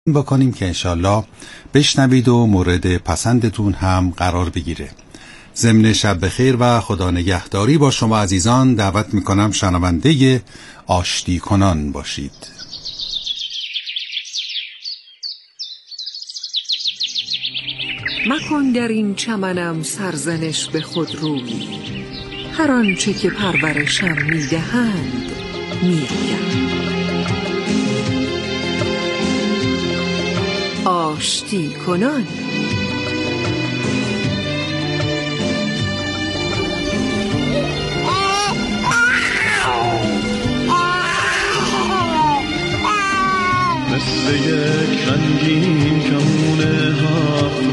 بکنیم که انشالله بشنوید و مورد پسندتون هم قرار بگیره. ضمن شب بخیر و خدا نگهداری با شما عزیزان دعوت میکنم شنونده آشتی کنان باشید. مکن در این چمنم سرزنش به خود روی، هر آنچه که پرورشم میدهند میگویم. آشتی کنان. مثل یک رنگین کمون هفت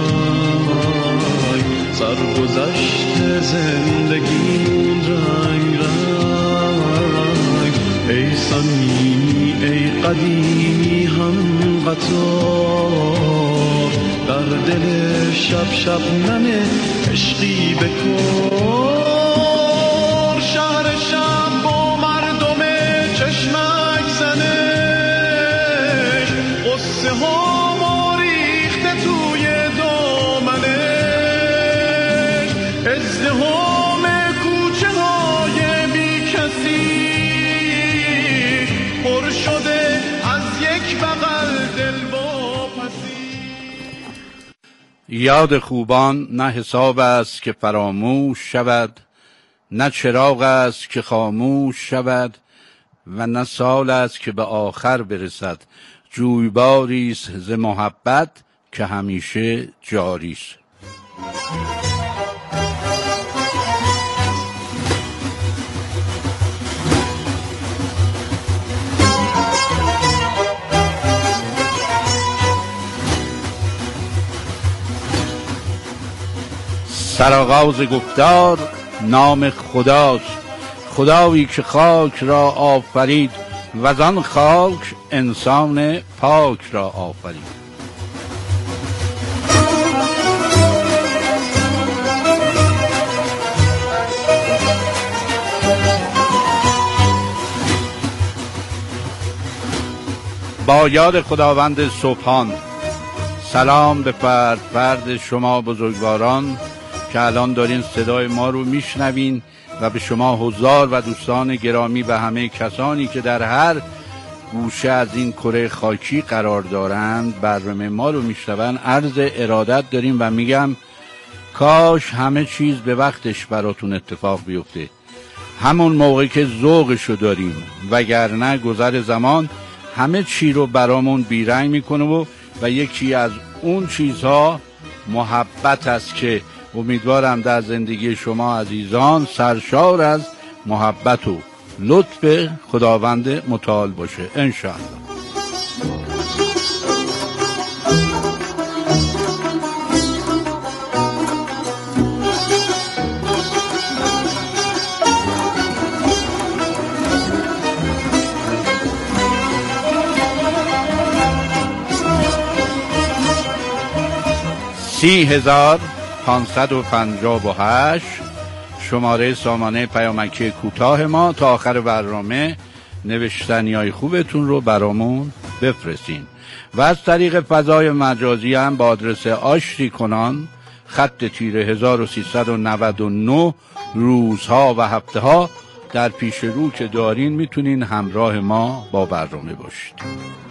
رنگ، سرگذشت زندگیمون رنگ رنگ. ای صمیمی ای قدیمی هم قطار، در دل شب شبنم عشقی بکن. شهر شب با مردم چشمک زنش، قصه ها ما ریخته توی دامنش. ازدحام کوچه های بی کسی پر شده از یک بغل دل واپسی. یاد خوبان نه حساب است که فراموش شود، نه چراغ است که خاموش شود، و نه سال است که به آخر برسد. جویباری است ز محبت که همیشه جاری است. سرآغاز گفتار نام خداست، خدایی که خاک را آفرید و از آن خاک انسان پاک را آفرید. با یاد خداوند سبحان، سلام به فرد فرد شما بزرگواران که الان دارین صدای ما رو میشنوین، و به شما حضار و دوستان گرامی و همه کسانی که در هر گوشه از این کره خاکی قرار دارند برنامه ما رو میشنون عرض ارادت داریم و میگم کاش همه چیز به وقتش براتون اتفاق بیفته، همون موقع که ذوقشو داریم، وگرنه گذر زمان همه چی رو برامون بیرنگ میکنه و یکی از اون چیزها محبت است که امیدوارم در زندگی شما عزیزان سرشار از محبت و لطف خداوند متعال باشه انشاءالله. سی 558 شماره سامانه پیامکی کوتاه ما. تا آخر برنامه نوشتنیای خوبتون رو برامون بفرستین و از طریق فضای مجازی هم با آدرس آشتی کنان خط تیره 1399 روزها و هفته ها در پیش رو که دارین میتونین همراه ما با برنامه باشید.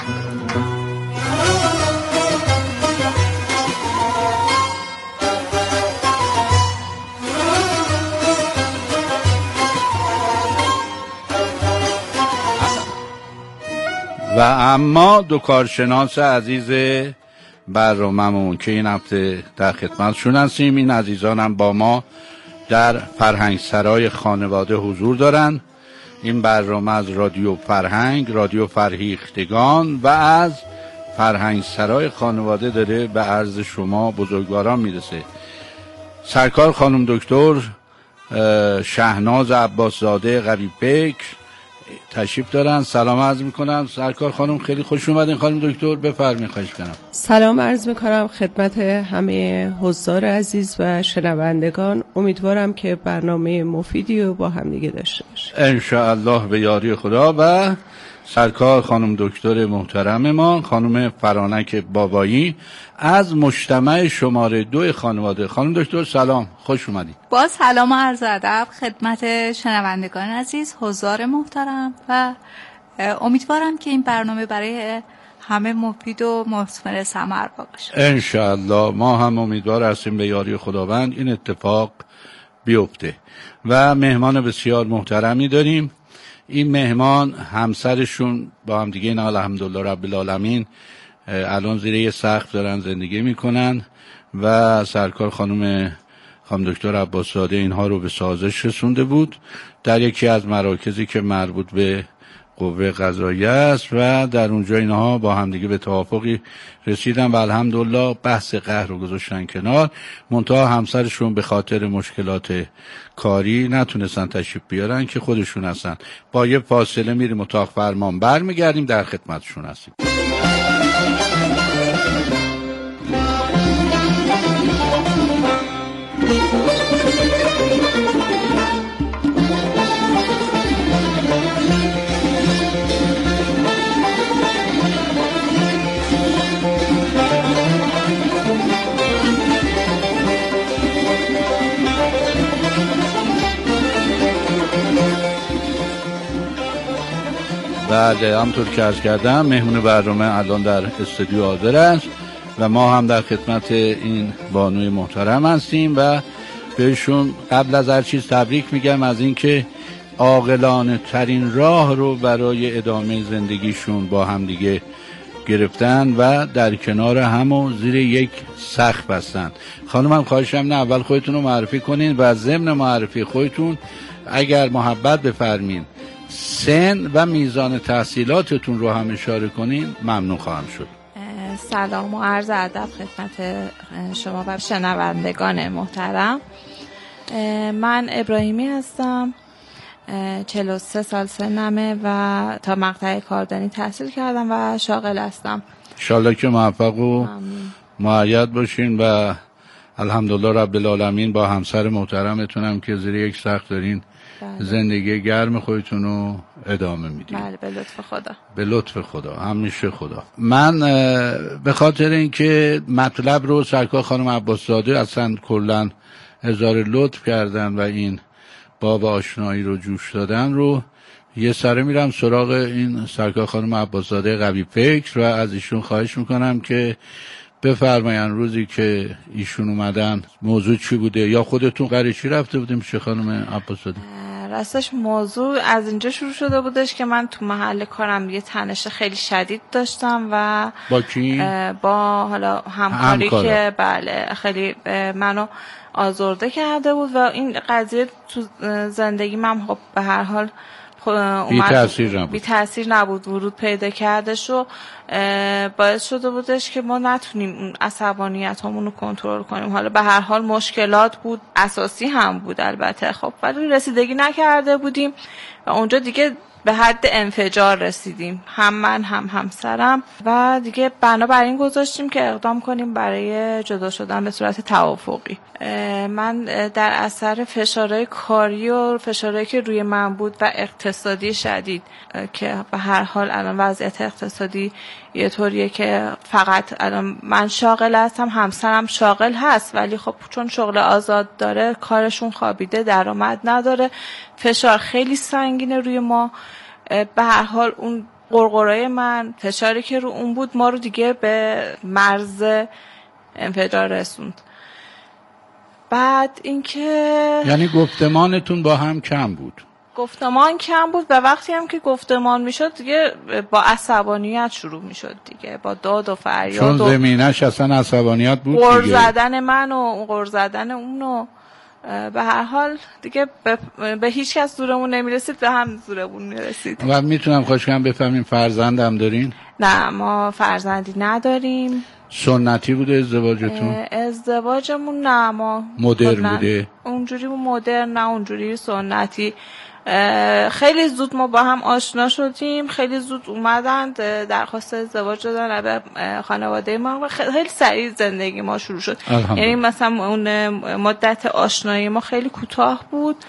و اما دو کارشناس عزیز برنامه‌مون که این هفته در خدمتشون هستیم، این عزیزانم با ما در فرهنگ سرای خانواده حضور دارن. این برنامه از رادیو فرهنگ، رادیو فرهیختگان و از فرهنگ سرای خانواده داره به عرض شما بزرگواران میرسه. سرکار خانم دکتر شهناز عباسزاده قریب‌بک تشریف دارن. سلام عرض میکنم سرکار خانم، خیلی خوش اومدین خانم دکتر، بفرمایید. خواهش کنم. سلام عرض میکنم خدمت همه حضار عزیز و شنوندگان. امیدوارم که برنامه مفیدی رو با هم دیگه داشته باشیم ان شاء الله به یاری خدا. و سرکار خانم دکتر محترم ما خانم فرانک بابایی از مجتمع شماره 2 خانواده. خانم دکتر سلام، خوش اومدید. با سلام و عرض ادب خدمت شنوندگان عزیز، حضار محترم، و امیدوارم که این برنامه برای همه مفید و مثمر ثمر باشه. انشاءالله ما هم امیدوار هستیم به یاری خداوند این اتفاق بیفته. و مهمان بسیار محترمی داریم. این مهمان همسرشون با هم دیگه اینا الحمدلله رب العالمین الان زیر یه سقف دارن زندگی میکنن و سرکار خانم دکتر عباس‌زاده اینها رو به سازش رسونده بود در یکی از مراکزی که مربوط به قوه قضاییه است و در اونجا اینها با همدیگه به توافقی رسیدن و الحمدلله بحث قهر رو گذاشتن کنار. منتها همسرشون به خاطر مشکلات کاری نتونستن تشریف بیارن که خودشون هستن. با یه فاصله میریم اتاق فرمان، برمیگردیم در خدمتشون هستیم. بله، همطور که عرض کردم مهمون برنامه الان در استودیو حاضر است و ما هم در خدمت این بانوی محترم هستیم و بهشون قبل از هر چیز تبریک میگم از اینکه عاقلانه ترین راه رو برای ادامه زندگیشون با هم دیگه گرفتن و در کنار هم و زیر یک سقف هستن. خانمم خواهشم نه اول خودتون رو معرفی کنین و ضمن معرفی خودتون اگر محبت بفرمین سن و میزان تحصیلاتتون رو هم اشاره کنین ممنون خواهم شد. سلام و عرض ادب خدمت شما و شنوندگان محترم. من ابراهیمی هستم، 43 سال سنمه و تا مقطع کاردانی تحصیل کردم و شاغل هستم. انشالله که موفق و مؤید باشین و الحمدلله رب العالمین با همسر محترمتونم که زیر یک سقف دارین زندگی گرم خودتون رو ادامه میدید. بله، به لطف خدا. به لطف خدا، همیشه خدا. من به خاطر اینکه مطلب رو سرکار خانم عباس‌زاده اصلا کلا اظهار لطف کردن و این باب آشنایی رو جوش دادن رو یه سره میرم سراغ این سرکار خانم عباس‌زاده قوی فکر و از ایشون خواهش میکنم که بفرماین روزی که ایشون اومدن موضوع چی بوده یا خودتون قریچی رفته بودیم پیش خانم عباس‌زاده؟ راستش موضوع از اینجا شروع شده بودش که من تو محل کارم یه تنش خیلی شدید داشتم و با کی؟ با حالا همکاری که بله خیلی منو آزرده کرده بود و این قضیه تو زندگی من خب به هر حال بی تأثیر نبود ورود پیدا کردش و باعث شده بودش که ما نتونیم اون عصبانیت همون رو کنترل کنیم. حالا به هر حال مشکلات بود، اساسی هم بود البته، خب ولی رسیدگی نکرده بودیم و اونجا دیگه به حد انفجار رسیدیم، هم من هم همسرم و دیگه بنابراین گذاشتیم که اقدام کنیم برای جدا شدن به صورت توافقی. من در اثر فشارهای کاری و فشارهایی که روی من بود و اقتصادی شدید که به هر حال الان وضعیت اقتصادی یه طوریه که فقط الان من شاغل هستم، همسرم شاغل هست ولی خب چون شغل آزاد داره کارشون خوابیده، درآمد نداره، فشار خیلی سنگینه روی ما. به هر حال اون قرقرای من، فشاری که رو اون بود ما رو دیگه به مرز انفجار رسوند. بعد اینکه یعنی گفتمانتون با هم کم بود؟ گفتمان کم بود و وقتی هم که گفتمان میشد دیگه با عصبانیت شروع میشد دیگه، با داد و فریاد، چون زمینش اصلا عصبانیت بود دیگه، غر زدن من و غر زدن اونو. به هر حال دیگه به هیچ کس زورمون نمیرسید، به هم زورمون میرسید. و میتونم خواهش کنم بفهمیم فرزندم دارین؟ نه، ما فرزندی نداریم. سنتی بوده ازدواجتون؟ ازدواجمون نه، ما مدرن بوده؟ اونجوری مدرن نه، اونجوری سنتی. خیلی زود ما با هم آشنا شدیم، خیلی زود اومدند درخواست ازدواج دادن به خانواده ما و خیلی سریع زندگی ما شروع شد. یعنی مثلا اون مدت آشنایی ما خیلی کوتاه بود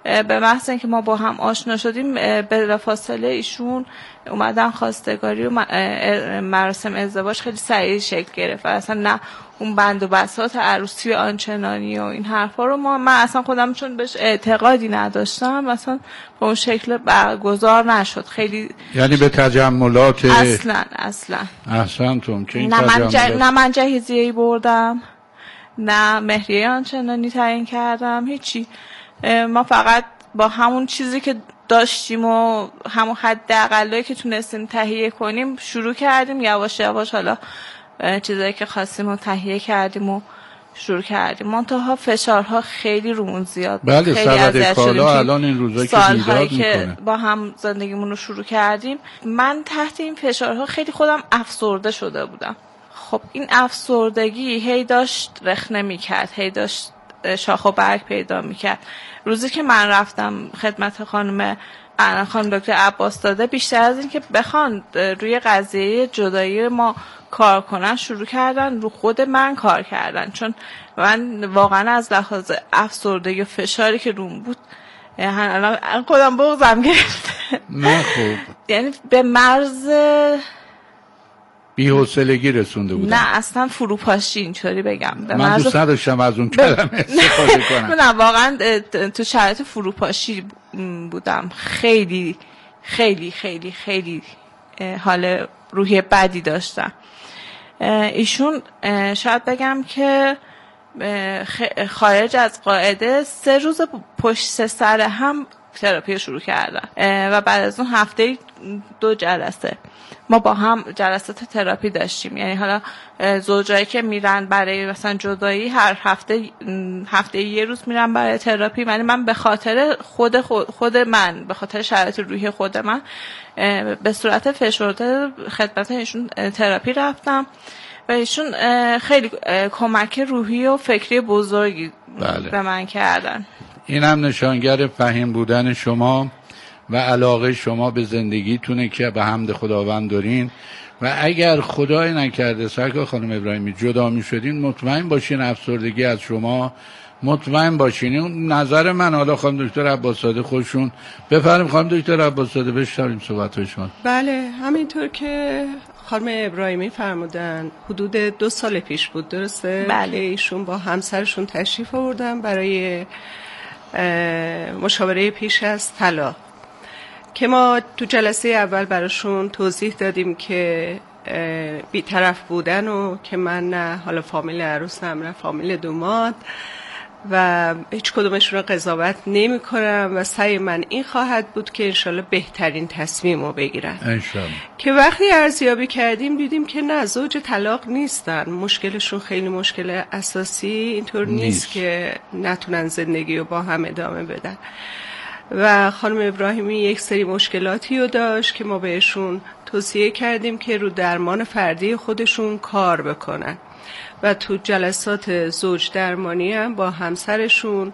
به محض اینکه ما با هم آشنا شدیم بلافاصله ایشون اومدن خواستگاری و مراسم ازدواج خیلی سریع شکل گرفت و اصلا نه اون بند و بساط عروسی آنچنانی و این حرفا رو من اصلا خودم چون بهش اعتقادی نداشتم اصلا به اون شکل برگزار نشد. خیلی یعنی به تجملات اصلا احسنتون که این نه من جهیزیه‌ای بردم نه مهریه آنچنانی تعیین کردم، هیچی. ما فقط با همون چیزی که داشتیم و همون حداقلایی که تونستیم تهیه کنیم شروع کردیم، یواش یواش حالا چیزایی که خواستیم رو تهیه کردیم و شروع کردیم. منتها فشارها خیلی رومون زیاد. بله، سبد کالا الان این روزا که ایجاد میکنه. با هم زندگیمون رو شروع کردیم من تحت این فشارها خیلی خودم افسرده شده بودم. خب این افسردگی هی داشت رخنه میکرد، هی داشت شاخ و برگ پیدا میکرد. روزی که من رفتم خدمت خانم دکتر عباس داده، بیشتر از این که بخوان روی قضیه جدایی ما کار کنن شروع کردن رو خود من کار کردن، چون من واقعا از لحاظ افسردگی و فشاری که روم بود الان خودم بغضم گرفته. نه خوب، یعنی به مرز بی‌حوصلگی رسونده بودم. نه اصلا فروپاشی، اینطوری بگم. من دوست نداشتم از اون کلمه استفاده کنم. نه واقعا تو شرایط فروپاشی بودم. خیلی خیلی خیلی خیلی حال روحی بدی داشتم. ایشون شاید بگم که خارج از قاعده 3 روز پشت سر هم تراپی شروع کردن و بعد از اون هفته 2 جلسه ما با هم جلسات تراپی داشتیم. یعنی حالا زوجایی که میرن برای مثلا جدایی هر هفته 1 روز میرن برای تراپی، یعنی من به خاطر خود من، به خاطر شرایط روحی خود من به صورت فشرده خدمت ایشون تراپی رفتم و ایشون خیلی کمک روحی و فکری بزرگی به من کردن. این هم نشانگر فهیم بودن شما و علاقه شما به زندگیتونه که به حمد خداوند دارین و اگر خدای نکرده سرکار خانم ابراهیمی جدا می شدین، مطمئن باشین افسردگی از شما، مطمئن باشین. اون نظر من. حالا خانم دکتر عباس‌زاده خودشون بفرمایید. خانم دکتر عباس‌زاده بشنویم صحبت‌های شما. بله، همینطور که خانم ابراهیمی فرمودن حدود 2 سال پیش بود، درسته؟ بله. ایشون با همسرشون تشریف آوردن برای مشاوره پیش از طلاق که ما تو جلسه اول براشون توضیح دادیم که بی‌طرف بودن و که من نه حالا فامیل عروس نه فامیل دوماد و هیچ کدومشون رو قضاوت نمی کنم و سعی من این خواهد بود که انشالله بهترین تصمیم رو بگیرن انشالله. که وقتی ارزیابی کردیم دیدیم که نه، زوج طلاق نیستن، مشکلشون خیلی مشکل اساسی اینطور نیست که نتونن زندگی رو با هم ادامه بدن و خانم ابراهیمی یک سری مشکلاتی رو داشت که ما بهشون توصیه کردیم که رو درمان فردی خودشون کار بکنن و تو جلسات زوج درمانی هم با همسرشون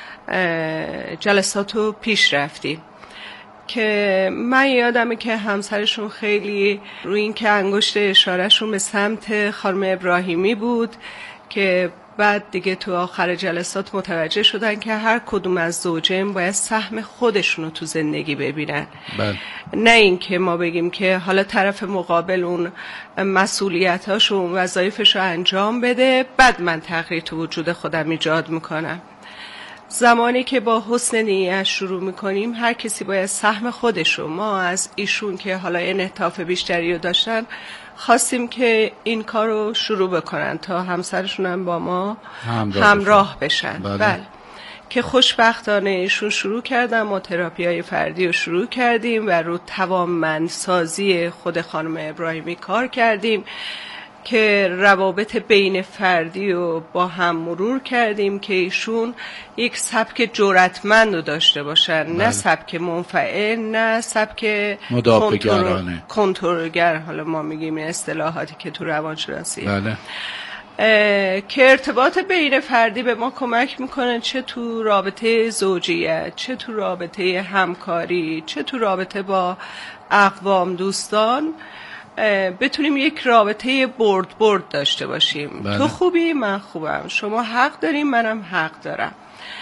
جلساتو پیش رفتیم که من یادمه که همسرشون خیلی روی این که انگشت اشارهشون به سمت خانم ابراهیمی بود که بعد دیگه تو آخر جلسات متوجه شدن که هر کدوم از زوجین باید سهم خودشونو تو زندگی ببینن. نه این که ما بگیم که حالا طرف مقابل اون مسئولیتاشو اون وظایفشو انجام بده بعد من تغییر تو وجود خودم ایجاد میکنم. زمانی که با حسن نیت شروع میکنیم هر کسی باید سهم خودشو، ما از ایشون که حالا انعطاف بیشتری رو داشتن خواستیم که این کار رو شروع بکنن تا همسرشون هم با ما همراه بشن. بله. که خوشبختانه ایشون شروع کردن، ما تراپی های فردی رو شروع کردیم و رو توانمندسازی خود خانم ابراهیمی کار کردیم که روابط بین فردی رو با هم مرور کردیم که ایشون یک سبک جرأتمند رو داشته باشن. نه سبک منفعل، نه سبک مدافع‌گرانه، کنترلگر، حالا ما میگیم اصطلاحاتی که تو روانشناسی. بله. که ارتباط بین فردی به ما کمک میکنه، چه تو رابطه زوجیت، چه تو رابطه همکاری، چه تو رابطه با اقوام دوستان، بتونیم یک رابطه برد داشته باشیم. بله. تو خوبی، من خوبم، شما حق داریم، منم حق دارم.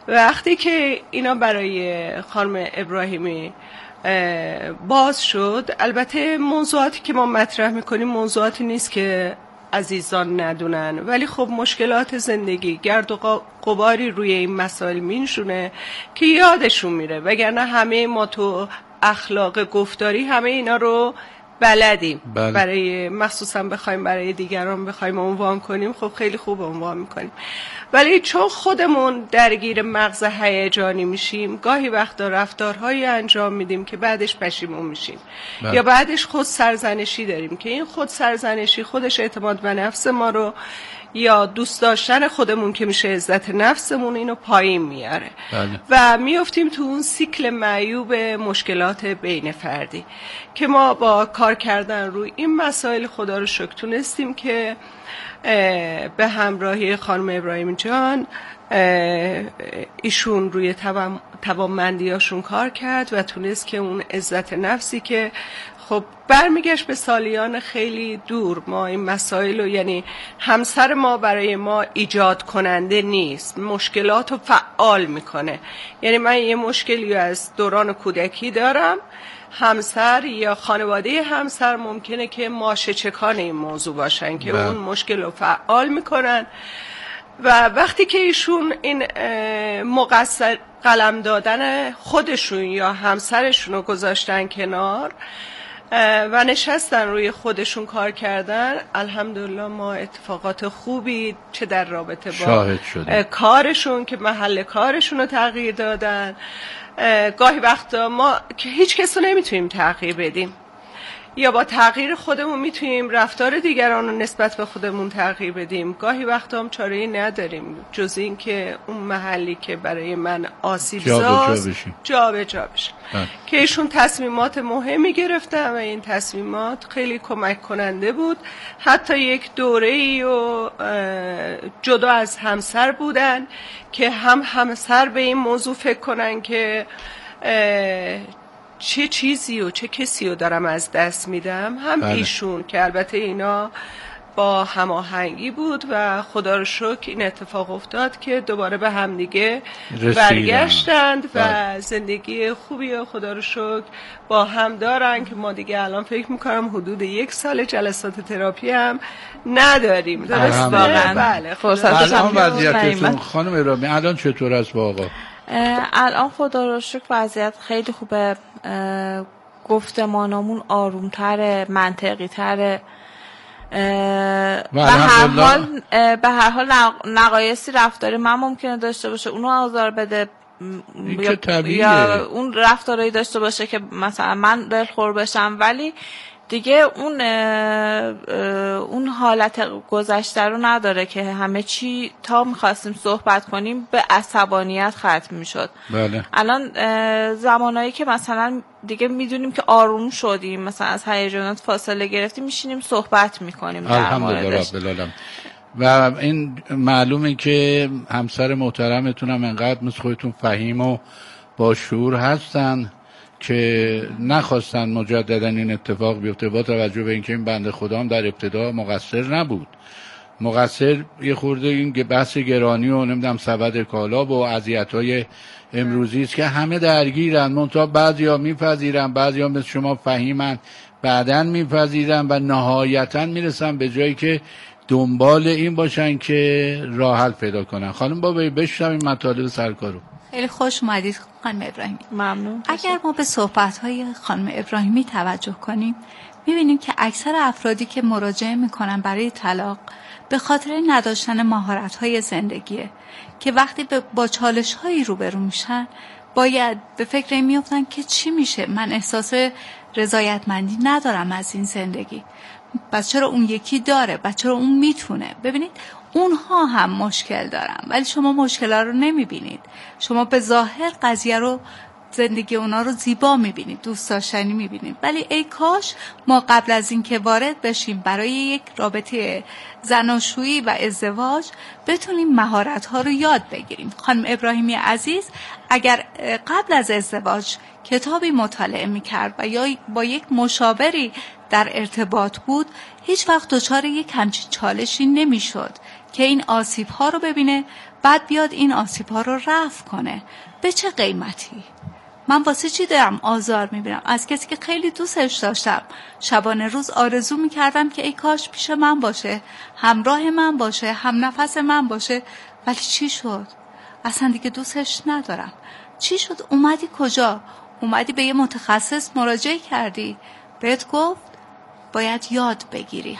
وقتی که اینا برای خانم ابراهیمی باز شد، البته موضوعاتی که ما مطرح میکنیم موضوعاتی نیست که عزیزان ندونن، ولی خب مشکلات زندگی گرد و غباری روی این مسائل مینشونه که یادشون میره، وگرنه همه ما تو اخلاق گفتاری همه اینا رو بلدیم. بله. برای مخصوصا بخوایم برای دیگران بخوایم عنوان کنیم، خب خیلی خوب عنوان میکنیم، ولی چون خودمون درگیر مغز هیجانی میشیم، گاهی وقتا رفتارهایی انجام میدیم که بعدش پشیمون میشیم. بله. یا بعدش خود سرزنشی داریم که این خود سرزنشی خودش اعتماد به نفس ما رو، یا دوست داشتن خودمون که میشه عزت نفسمون، اینو پایین میاره. بله. و میافتیم تو اون سیکل معیوب مشکلات بین فردی که ما با کار کردن روی این مسائل خدا رو شکر تونستیم که به همراهی خانم ابراهیمی جان ایشون روی توانمندیاشون کار کرد و تونست که اون عزت نفسی که خب برمیگشت به سالیان خیلی دور، ما این مسائل رو، یعنی همسر ما برای ما ایجاد کننده نیست، مشکلات رو فعال میکنه. یعنی من یه مشکلی از دوران کودکی دارم، همسر یا خانواده همسر ممکنه که ماشه چکان این موضوع باشن که اون مشکل رو فعال میکنن. و وقتی که ایشون این مقصر قلم دادن خودشون یا همسرشون رو گذاشتن کنار و نشستن روی خودشون کار کردن، الحمدلله ما اتفاقات خوبی چه در رابطه با کارشون که محل کارشون رو تغییر دادن. گاهی وقتا ما که هیچ کس رو نمیتونیم تغییر بدیم، یا با تغییر خودمون میتونیم رفتار دیگران رو نسبت به خودمون تغییر بدیم. گاهی وقتا هم چاره‌ای نداریم جز این که اون محلی که برای من آسیب زاست جا به جا بشه. که ایشون تصمیمات مهمی گرفتن و این تصمیمات خیلی کمک کننده بود. حتی یک دوره‌ای و جدا از همسر بودن که هم همسر به این موضوع فکر کنن که چه چیزی و چه کسی رو دارم از دست میدم، هم بله. ایشون که البته اینا با هماهنگی بود و خدا رو شکر این اتفاق افتاد که دوباره به همدیگه برگشتند و زندگی خوبی و خدا رو شکر با هم دارن که ما دیگه الان فکر میکنم حدود 1 سال جلسات تراپی هم نداریم. درست واقعا؟ بله. الان وضعیتتون خانم ابراهیمی الان چطور است با آقا؟ الان خدا رو شکر وضعیت خیلی خوبه، گفتمانمون آرومتره، منطقی تره. به هر حال نقایصی رفتاری من ممکنه داشته باشه اونو آزار بده، یا اون رفتاری داشته باشه که مثلا من دلخور بشم، ولی دیگه اون حالت گذشته رو نداره که همه چی تا میخواستیم صحبت کنیم به عصبانیت ختم میشد. بله. الان زمانایی که مثلا دیگه میدونیم که آروم شدیم، مثلا از هیجانات فاصله گرفتیم، میشینیم صحبت میکنیم در موردش. و این معلومه که همسر محترمتون هم انقدر مثل خودتون فهیم و با شعور هستن که نخواستن مجددا این اتفاق بیفته، با توجه به اینکه این بنده خدا هم در ابتدا مقصر نبود. مقصر یه خورده این بحث گرانی و نمیدونم سبد کالا و اذیت‌های امروزی است که همه درگیرن، منتها بعضیا میپذیرن، بعضیا مثل شما فهیمن بعدن میپذیرن و نهایتا میرسن به جایی که دنبال این باشن که راه حل پیدا کنن. خانم بابایی بشنویم مطالب سرکارو. خیلی خوش اومدید خانم ابراهیمی. ممنون. اگر ما به صحبت‌های خانم ابراهیمی توجه کنیم، می‌بینیم که اکثر افرادی که مراجعه می‌کنن برای طلاق به خاطر نداشتن مهارت‌های زندگیه که وقتی با چالش‌هایی روبرو میشن باید به فکر این میافتن که چی میشه، من احساس رضایتمندی ندارم از این زندگی، پس چرا اون یکی داره، پس چرا اون میتونه. ببینید اونها هم مشکل دارن ولی شما مشکل‌ها رو نمیبینید، شما به ظاهر قضیه رو، زندگی اونا رو زیبا میبینید، دوست داشتنی میبینید، ولی ای کاش ما قبل از این که وارد بشیم برای یک رابطه زناشویی و ازدواج بتونیم مهارت‌ها رو یاد بگیریم. خانم ابراهیمی عزیز اگر قبل از ازدواج کتابی مطالعه میکرد و یا با یک مشاوری در ارتباط بود، هیچ وقت دچار یک همچین چالشی نمیشد که این آسیب ها رو ببینه، بعد بیاد این آسیب ها رو رفع کنه. به چه قیمتی؟ من واسه چی دارم آزار میبینم؟ از کسی که خیلی دوستش داشتم، شبانه روز آرزو میکردم که ای کاش پیش من باشه، همراه من باشه، هم نفس من باشه، ولی چی شد؟ اصلا دیگه دوستش ندارم. چی شد؟ اومدی کجا؟ اومدی به یه متخصص مراجعه کردی، بهت گفت باید یاد بگیری.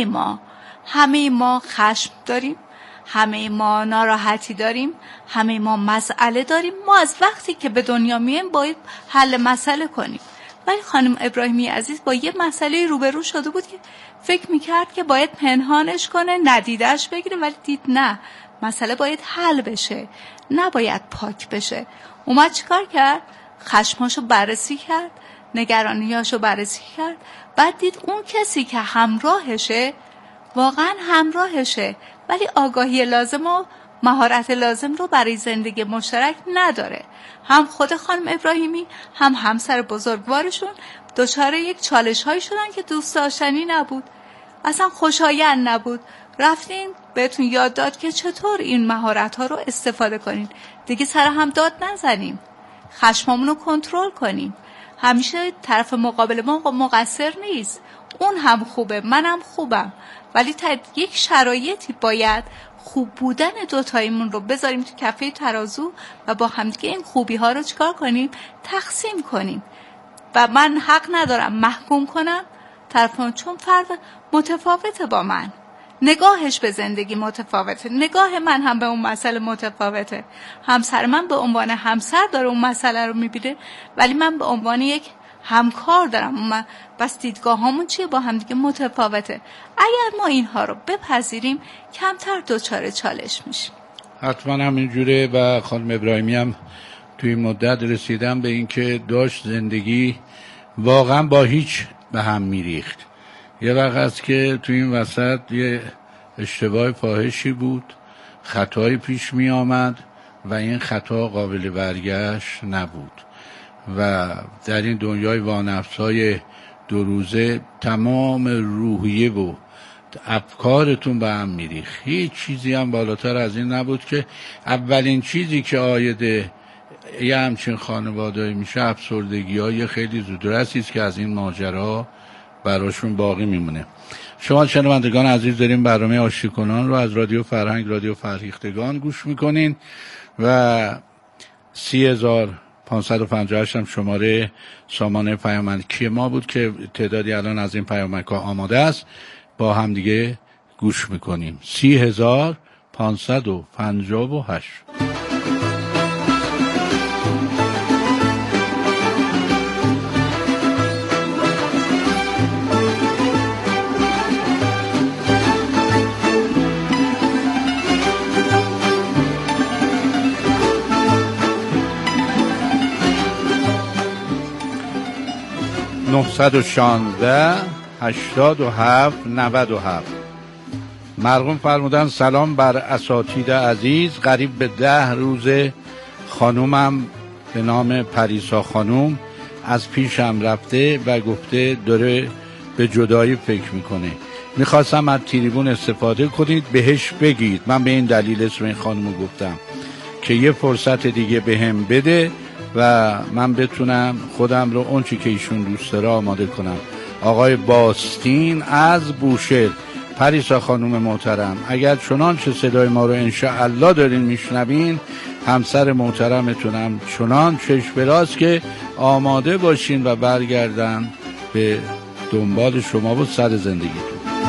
همه ما خشم داریم، همه ما ناراحتی داریم، همه ما مسئله داریم. ما از وقتی که به دنیا میایم باید حل مسئله کنیم. ولی خانم ابراهیمی عزیز با یه مسئله روبرو شده بود که فکر میکرد که باید پنهانش کنه، ندیدش بگیره، ولی دید نه، مسئله باید حل بشه، نباید پاک بشه. اومد چیکار کرد؟ خشماشو بررسی کرد، نگرانیاشو بررسی کرد، بعد دید اون کسی که همراهشه واقعا همراهشه، ولی آگاهی لازم و مهارت لازم رو برای زندگی مشترک نداره. هم خود خانم ابراهیمی هم همسر بزرگوارشون دچار یک چالش هایی شدن که دوست داشتنی نبود، اصلا خوشایند نبود. رفتین بهتون یاد داد که چطور این مهارت ها رو استفاده کنین، دیگه سر هم داد نزنیم، خشممون رو کنترل کنیم. همیشه طرف مقابل ما مقصر نیست، اون هم خوبه، منم خوبم، ولی تا یک شرایطی باید خوب بودن دوتاییمون رو بذاریم تو کفه ترازو و با همدیگه این خوبی ها رو چیکار کنیم؟ تقسیم کنیم. و من حق ندارم محکوم کنم طرفم، چون فرد متفاوته با من، نگاهش به زندگی متفاوته، نگاه من هم به اون مسئله متفاوته. همسر من به عنوان همسر داره اون مسئله رو میبینه، ولی من به عنوان یک همکار دارم. بس دیدگاه همون چیه؟ با هم دیگه متفاوته. اگر ما اینها رو بپذیریم کمتر دچار چالش میشیم. حتما همینجوره. و خانم ابراهیمی هم توی مدت رسیدم به این که داشت زندگی واقعا با هیچ به هم میریخت. یه وقت هست که توی این وسط یه اشتباه فاحشی بود، خطایی پیش می آمد و این خطا قابل برگشت نبود و در این دنیای وانفسای دو روزه تمام روحیه و افکارتون به هم میریخت. هیچ چیزی هم بالاتر از این نبود که اولین چیزی که عاید یه همچین خانواده‌ای میشه افسردگی های خیلی زودرسی است که از این ماجرا براشون باقی میمونه. شما شنوندگان عزیز دارین برنامه آشتی کنان رو از رادیو فرهنگ، رادیو فرهیختگان گوش میکنین و 30558 هم شماره سامانه پیامکی ما بود که تعدادی الان از این پیامک ها آماده است، با هم دیگه گوش میکنیم. 30558. (916) 87 97. مرحوم فرمودن سلام بر اساتید عزیز. قریب به 10 روز خانومم به نام پریسا خانوم از پیشم رفته و گفته داره به جدایی فکر میکنه. میخواستم از تریبون استفاده کنید بهش بگید، من به این دلیل اسم این خانومو گفتم که یه فرصت دیگه بهم بده و من بتونم خودم رو اون چی که ایشون دوست داره آماده کنم. آقای باستین از بوشهر. پریسا خانم محترم، اگر چنانچه صدای ما رو انشاءالله دارین میشنوین، همسر محترمتونم چنان چشم براز که آماده باشین و برگردن به دنبال شما و سر زندگیتون.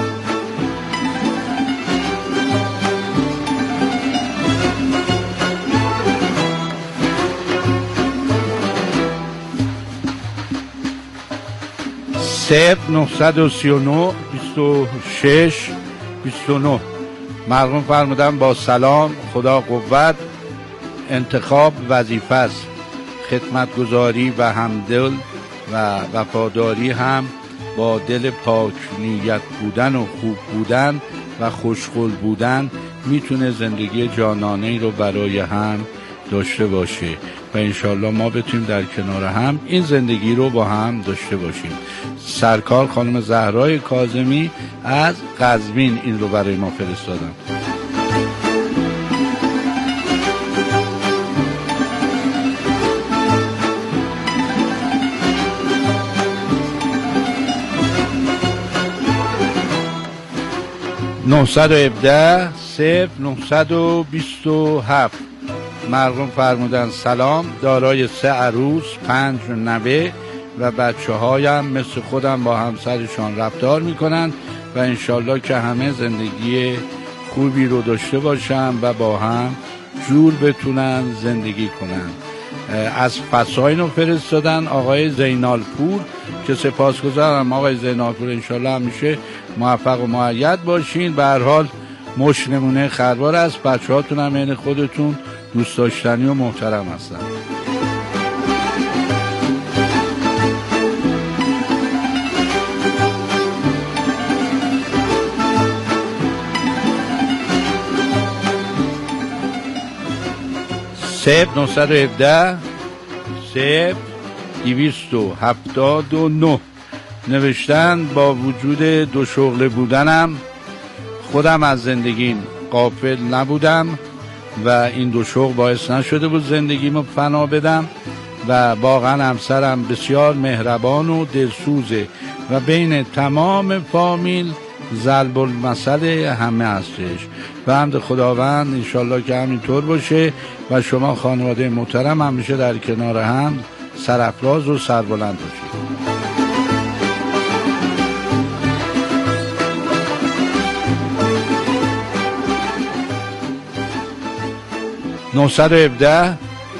صفر 939 26 29. مرحوم فرمودن با سلام، خدا قوت، انتخاب وظیفه است، خدمتگزاری و همدل و وفاداری هم با دل پاک نیت بودن و خوب بودن و خوشقول بودن میتونه زندگی جانانه‌ای رو برای هم داشته باشه و انشالله ما بتونیم در کنار هم این زندگی رو با هم داشته باشیم. سرکار خانم زهرای کاظمی از قزوین این رو برای ما فرستادن. 917 0927. مرحوم فرمودن سلام، دارای 3 عروس، 5 نوه و بچه هایم مثل خودم با همسرشان رفتار میکنن و انشالله که همه زندگی خوبی رو داشته باشن و با هم جور بتونن زندگی کنن. از فساین رو فرستادن آقای زینال پور که سپاسگزارم آقای زینال پور، انشالله همیشه موفق و مؤید باشین. به هر حال مش نمونه خروار است، بچه هاتون هم این خودتون دوست داشتنی و محترم هستن. سیب 917 سیب 279 نوشتن با وجود 2 شغله بودنم خودم از زندگیم غافل نبودم و این 2 شغل باعث نشده بود زندگیمو فنا بدم و واقعا همسرم بسیار مهربان و دلسوزه و بین تمام فامیل ضرب المثل همه هستش و حمد خداوند انشالله که همینطور باشه و شما خانواده محترم همیشه در کنار هم سرافراز و سربلند باشید. 917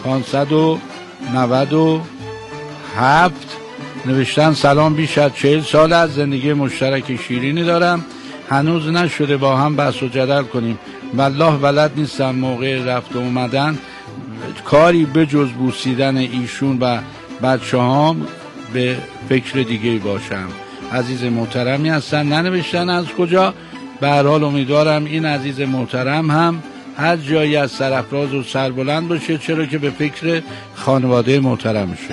597 نوشتن سلام، بیش از 40 سال از زندگی مشترک شیرینی دارم، هنوز نشده با هم بحث و جدل کنیم، والله بلد نیستم موقع رفت و اومدن کاری به جز بوسیدن ایشون و بچه هام به فکر دیگه باشم. عزیز محترمی هستن، ننوشتن از کجا. به هر حال امیدوارم این عزیز محترم هم هر جایی از سرافراز و سربلند باشه، چرا که به فکر خانواده محترم شه.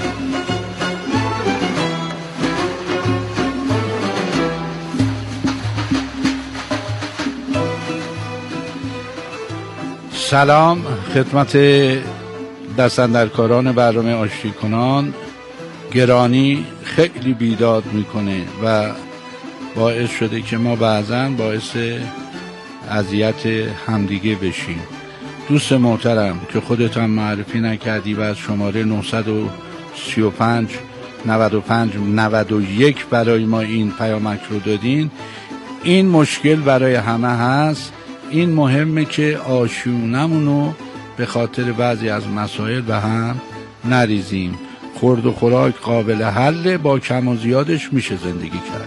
سلام خدمت دستاندرکاران برنامه آشتی کنان. گرانی خیلی بیداد میکنه و باعث شده که ما بعضاً باعث اذیت همدیگه بشیم. دوست محترم که خودت هم معرفی نکردی و از شماره 935 95 91 برای ما این پیامک رو دادین، این مشکل برای همه هست. این مهمه که آشیونمونو به خاطر بعضی از مسائل به هم نریزیم. خورد و خوراک قابل حله، با کم و زیادش میشه زندگی کرد.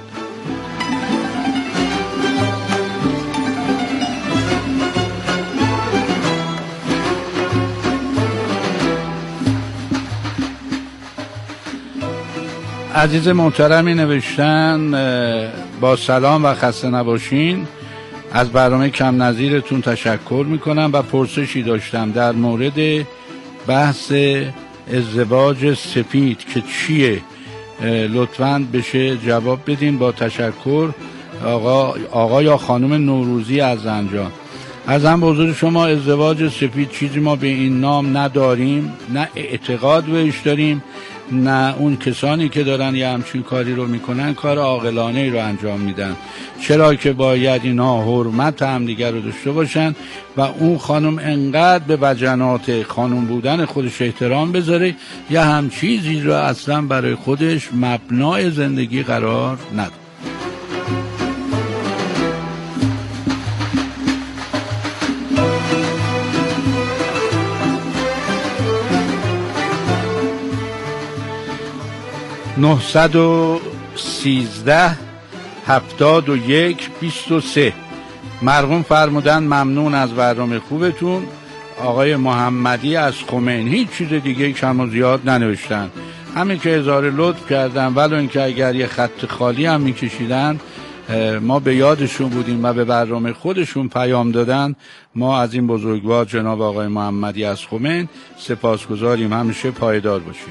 عزیز محترمی نوشتن با سلام و خسته نباشین، از برنامه کم نظیرتون تشکر میکنم و پرسشی داشتم در مورد بحث ازدواج سفید که چیه، لطفاً بشه جواب بدین. با تشکر آقا یا خانم نوروزی از زنجان. از هم بزرگ شما، ازدواج سفید چیزی ما به این نام نداریم، نه اعتقاد بهش داریم، نه اون کسانی که دارن یه همچین کاری رو میکنن کار عاقلانه رو انجام میدن، چرا که باید اینا حرمت هم دیگر رو داشته باشن و اون خانم انقدر به وجنات خانم بودن خودش احترام بذاره یه همچیزی رو اصلا برای خودش مبنای زندگی قرار نده. (913) 71 23 مرحوم فرمودن ممنون از برنامه خوبتون. آقای محمدی از خمینی، هیچ چیز دیگه کم و زیاد ننوشتن، همین که اظهار لطف کردن، ولو اینکه اگر یه خط خالی هم میکشیدن ما به یادشون بودیم و به برنامه خودشون پیام دادن. ما از این بزرگوار جناب آقای محمدی از خمین سپاسگزاریم، همیشه پایدار باشید.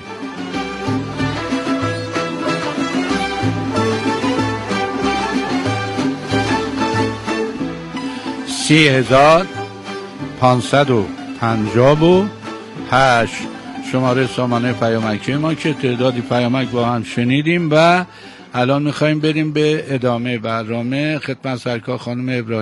3558 شماره سامانه پیامکی ما که تعدادی پیامک با هم شنیدیم و الان میخوایم بریم به ادامه برنامه. خدمت سرکار خانم ابراهیم